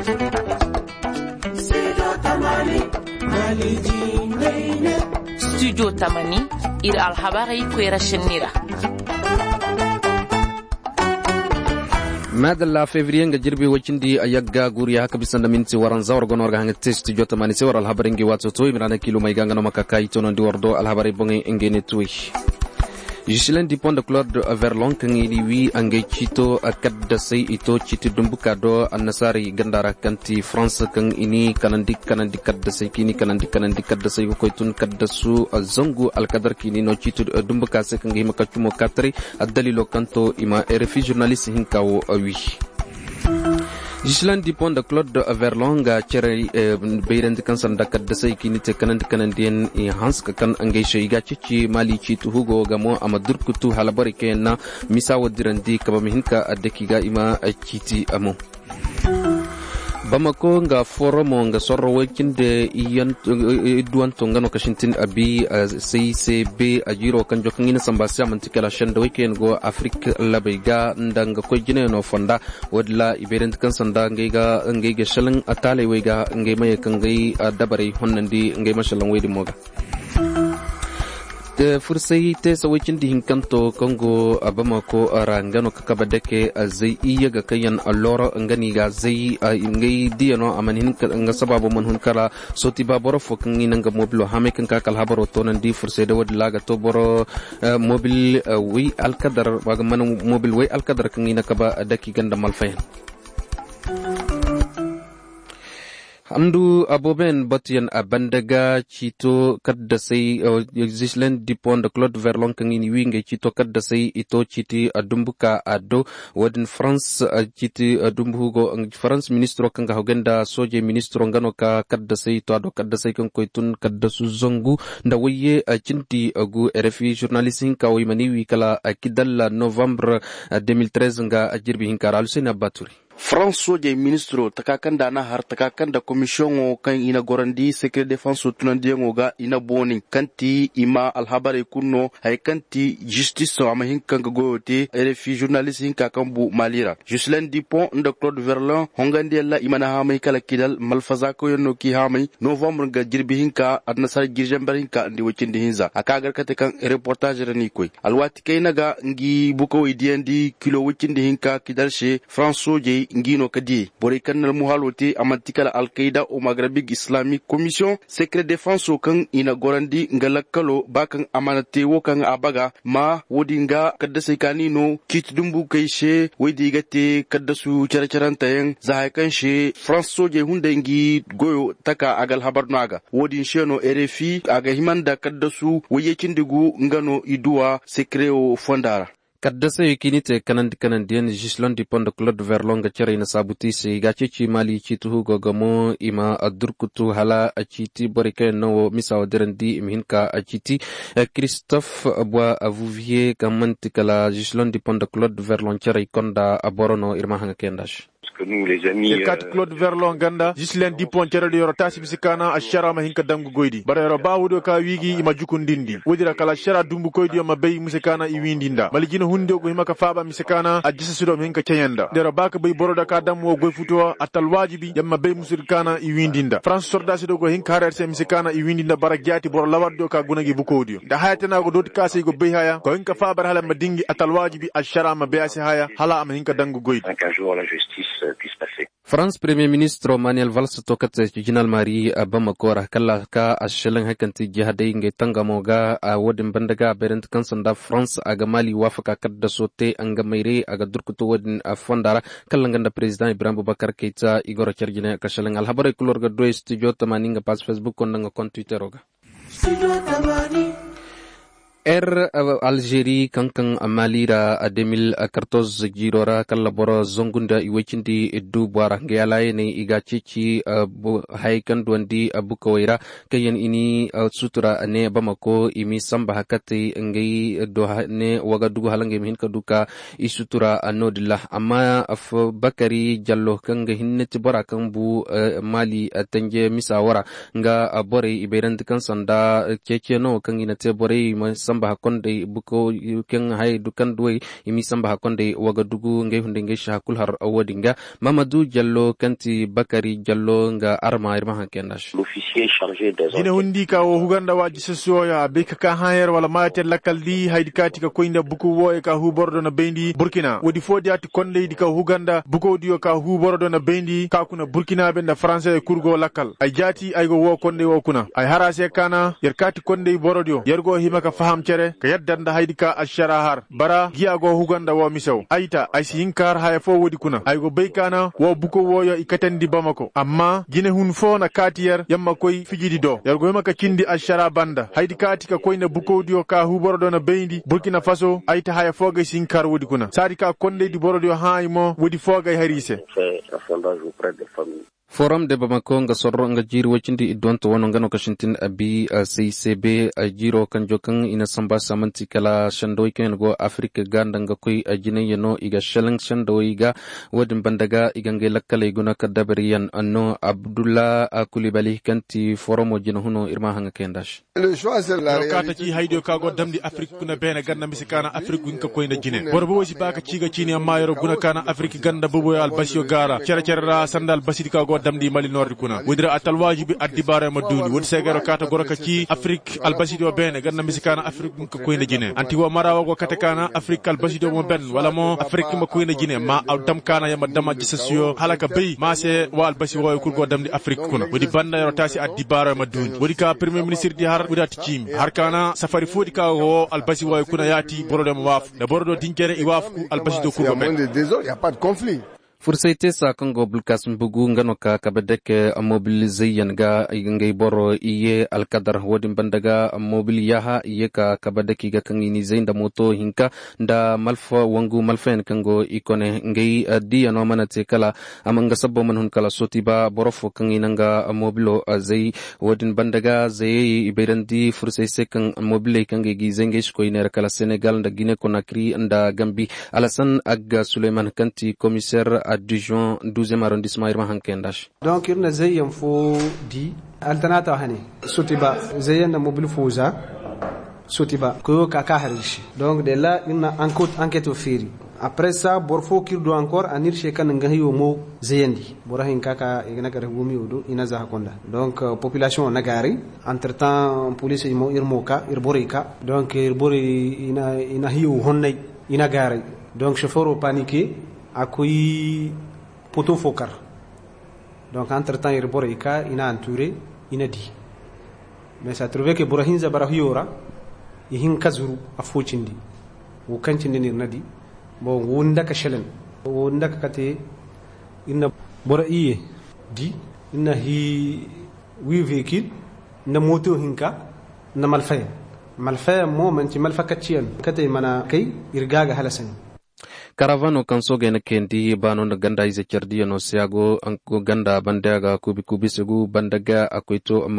Studio Tamani ira alhabarai kwera shinira. madalla fevrier nga jirbi wacindi ayagga guriya haka bisan da minti waran zawar gonor ga hangate studio tamani se war alhabari ngi watso to imrana kilo mai ganga no makakai to non di wardo alhabari bongi ngene tuwi Gislain Dupont de Claude Verlon kan ini wi angay chito akadda sai ito chiti dumbuka do annasari gandara kanti France kan ini kanandi kadda sai kini kanandi kadda sai ko tun kadda su zangu alkadar kini no chito dumbuka sai kan hima kachumo katri addalilo kanto ima RFI journaliste hinkawo awi Gislain Dupont de Claude Verlon ga cere beirend kan sanda kadda sai kini te kanandien hans kan angay shayga cici mali citu hugo gamo amadur kutu halabari kenna misa wadirandi kabamihinka addekiga ima citi amo Bamako nga forum nga sorro wekinde iyan duan tongano kashintin abi CCB ajiro kanjo kangina sambasya mantikala shanda weken go Afrika labaiga ndanga ko jine no fonda wadla iberent kan sanda ngega shalang atale wega ngema kangai dabare honnandi ngema shalang wedi moga fursai te sawicin di hinkanto Congo Bamako rangano kakabadeke zai iya ga kayan allora ngani ga zai ngai diano amanin nga sababu man hunkara soti baboro fokan nga mobilo hame kan kakal habaro tonan di fursai da wadla ga to boro mobil wi alkadar waga man mobil wi alkadar kan ina kaba daki ganda malfayan Amdu aboben batian abandaga chito kadda sai Gislain Dupont de Claude Verlon kan ini winge chito kadda sai ito chiti adumbuka ado wadin France chiti adumbugo France ministro kan hogenda soje ministro ngano ka kadda sai to ado kadda sai kan koitun kadda su zongu nda waye cinti agu RFI journalistin ka wi maniwi kala kidalla Novembre 2013 nga ajirbi hinkara Lucena Baturi France soje ministro takakanda na har takakanda commission o kan ina gorandi secret defense tunandi ngoga ina boni kanti ima alhabare kunno hay kanti justice ama hinkan goyote RFI journaliste hinka kambu malira Gislain Dupont de Claude Verlon hongandi alla imana hamay kala kidal malfaza ko yonno ki hamay Novembre ga jirbi hinka adnasar girjambar hinka andi wacindi hinza akagar kate kan reportage rani koy alwati kaynaga ngi buko idiendi kilo wacindi hinka kidalshe France soje ngino kadi bore kannal muhalote amantikala al-qaida o maghribig islamic commission secret defense kan ina gorandi ngalakalo bakan amanate wokan abaga ma wodinga kadda sai kanino kitdumbu kaishe wedigate kadda su charcharantayen zahay kanshe France soje hunde ngi goyo taka agal habarnaga wodin sheno RFI aga himanda kadda su weyekindigu ngano idua secret o fondara kadda sai kinite kanandien Gislain Dupont de Claude Verlon ga cere na sabuti sai ga cici mali citu hugo gamo ima adurkutu hala aciti borike no misaw derandi imhinka aciti Christophe Abwa Avouvier kamantikala Gislain Dupont de Claude Verlon cere konda aborono irma hanga kendash nous les amis kat Claude Verlon ganda Gislain Dupont cere de yorotasi bisikana ashara ma hinka dangu goidi bara bawudo ka wigi ima jukundindi wodira kala shara dumbu koidi ma bay musikana iwindinda malijino hunde go himaka faba misikana ajisa sido hinka ceyenda dero baka bay boroda ka damwo goy futo atal wajibi yamma bay musikana iwindinda France sorda sido go hinka harse misikana iwindinda bara gyati bor lawaddo ka gunagi bukodio da hayatana go dot kasi go bay haya ko hinka faba hala madingi atal wajibi ashara ma bayasi haya hala am hinka dangu goidi un jour la justice puisse passer. France Premier Ministre Manuel Valls tokate Jinal Mari Bamako kala ka ashelan hakanti jihadai ngai tangamoga a wadin bandaga berent kansanda France aga Mali wafaka kadda sote anga maire aga durkuto wadin fondara kallanganda president Ibrahim Boubacar Keita igoro charjine kashalan alhabare kulorga do studio tamaninga pas Facebook kondanga kon Twitter oga Algerie kankan amalira a 2014 jirora kala boro zongunda iwechindi edu bara ngalaye ne igachichi haikan duandi abukawaira kayan ini sutura ne Bamako imi samba hakati ngai do ne wagadugu halange min kaduka isutura anodillah amma af Bakari Jallo kanga hinnati bara kan bu Mali tanje misawara nga bore iberand kan sanda keke no kan ina te bore samba hakonde buko ken hay dukan duwe imi samba hakonde Wagadugu ngai hunde ngai shakul har awadinga Mamadou Diallo kanti Bakari Diallo nga arma irma hakendash l'officier chargé des ina hundi ka o huganda waji sesoya be ka hayar wala matel lakaldi haydi kati ka koinda buku woe ka hubordo na bendi Burkina wodi fodi ati konde di ka huganda buko dio ka hubordo na bendi ka kuna Burkina benda français e kurgo lakal ay jati ay go wo konde wo kuna ay harase kana yer kati konde borodio yergo hima ka faham cere ka yaddanda haydi ka ashara har bara giya go huganda wo misaw ayta ay sinkar hay fo wodi kuna ay go beykana wo buko woyo ikatandi Bamako amma gine hun fo na katiyer yamma koy fijidi do yergo hima ka kindi ashara banda haydi kati ka koyna buko dio ka hubordo na bendi Burkina Faso ayta hay fo ga sinkar wodi kuna sari ka konde di borodio haymo wodi fo ga harise Forum de Bamako nga sorro nga jiri wachindi idonto wano ngano kashintin abi CCB jiro kanjokan ina samba samanti kala shandoi ken go Afrika ganda nga koi ajine yano iga shalang shandoi ga wadin bandaga iga ngela kala iguna kadabariyan anno Abdullah Kulibali kanti forum wajina huno irma hanga kendash kata ki haydo ka go damdi Afrika kuna bena ganda misikana Afrika winka koina jine borbo wosi baka ciga cini amma yoro guna kana Afrika ganda bobo albasio gara cera sandal basidi go damdi Mali Nord kuna wudira atal wajibi addibara maduni won segaro kata goroka ci Afrique albasido bene ganna misikana Afrique ko koyna jine anti wo marawa go katakana Afrique albasido mo ben wala mo Afrique mo koyna jine ma aw dam kana yama dama jissio halaka bey ma se wa albasi wo ko go damdi Afrique kuna wodi banda yoro tasi addibara maduni wodi ka premier ministre di har wudati cimi har kana safari fodi ka wo albasi wo kuna yati borodem waf da borodo dinkere i wafku albasido ko ben il y a pas de conflit. Fursaite sa Congo Bulkas Mbugu ngano ka kabedeke mobilizayan ga ngay boro iye alkadar wadin bandaga mobil yaha iye ka kabedeki ga kangini zainda moto hinka nda malfa wangu malfen kango ikone ngay di ano manate kala amanga sabbo manhun kala sotiba borofo kanginanga mobilo zai wadin bandaga zai iberandi fursaise kan mobile kangi gizenge shkoiner kala Senegal nda Guinée Conakry nda Gambie Alassane Agga Suleiman kanti commissaire adjoint 12e arrondissement irma hankendash donc irna zayyam fo di alternata hani sotiba zayyan mobile fouza sotiba ko ka harishi donc de là irna enquête ofiri après ça borfo kirdo encore anir shekan ngahiyo mo zayandi borahin kaka igna kare gumi odo ina za hakonda donc population nagari entre temps police mo irmoka irborika donc irbori ina hiyo honnay ina gari donc chauffeur paniqué akoy poto fokar donc entre temps irborika ina entouré ina di mais ça trouvé que Burahin Zabarahiora yihin kazuru afochindi wo kancinde nir nadi bon wonda ka shelen wonda ka kate ina boraiye di ina hi wi véhicule na moto hinka na malfaya mo man ci malfa kacciyan kate mana kai irgaga halasan Caravano kansoge na kendi bano na ganda ize chardia no siago anko ganda bandaga kubi segu bandaga akoito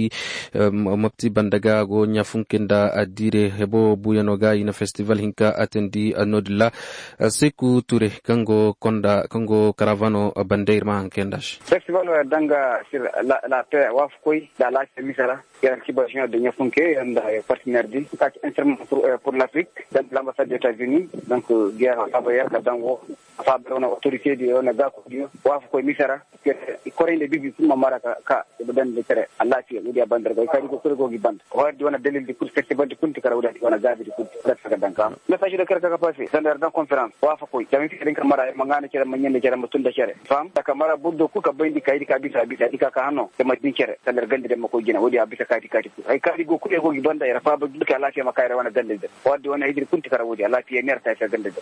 mapti bandaga go nyafunkenda adire hebo buyanoga ina festival hinka atendi anodla seku ture kango caravano bandair ma hankendash festival danga sur la paix wafkoi da la misara ya kibation de nyafunke and partenaire di kat instrument pour l'Afrique dans l'ambassade des États-Unis donc guerre ka dango afa na autorité di ona ga ko dio waf ko misara ko rende bibi kuma maraka ka be dan de tere Allah ci mu dia bandar ko kadi ko gi band o di wona dalil di festival di kunti kara wudati wona gabi di kunti ka danka message de kerka ka passé dans la conférence waf ko jami fi den kamara mangana ci ma nyende ci ma tunda cere fam ta kamara buddo ku ka bayndi kaydi ka bisa di ka hano te ma din cere tan gande de mako gina wodi abisa kadi ay kadi go ku e go gi banda era fa ba duka Allah ci ma kayra wona gande de wodi wona hidri kunti kara wodi Allah ci nerta ta gande de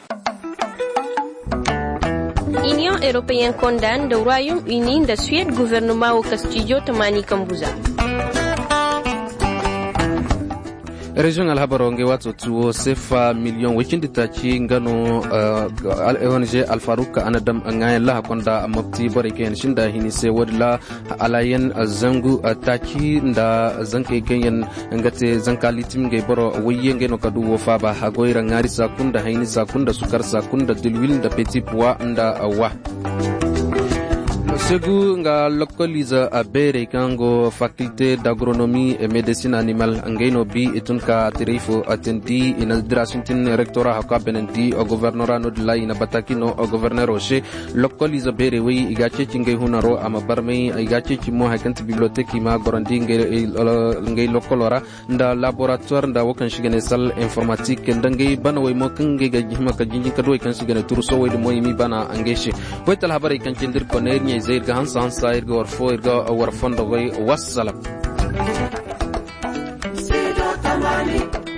Union européenne condamne le Royaume-Uni de Suède gouvernement au Castillo Tamani Kambuza. Regional Habaronge watu tuo sefa milion wikindi tachi ngano ONG Alfaruka anadam ngayla hakonda mapti boriken shinda hinise wadla alayen zangu tachi nda zanke kenyen ngate zankali timge boro wiyenge no kadu wofa ba hagoira ngari sakunda haini sakunda sukar sakunda dilwil nda petit pois nda wa Segu nga localiza a bere kango faculté d'agronomie et médecine animale ngeno bi itunka tirifo atendi ina drasuntin rectora hakka benendi o gouverneur no de la ina batakino o gouverneur oche localiza bere wi igache cinge hunaro ama barmei igache cimo hakanti bibliothèque ma gorandi ngey lokolora nda laboratoire nda wokan shigene sal informatique ndange bana way mo kange ga jima ka jinjin kadoi kan shigene turso way mo yimi bana angeshi wetal habari kan cindir ko ne زير كهان سان ساير غور فوير غو ورفون دوغي والسلام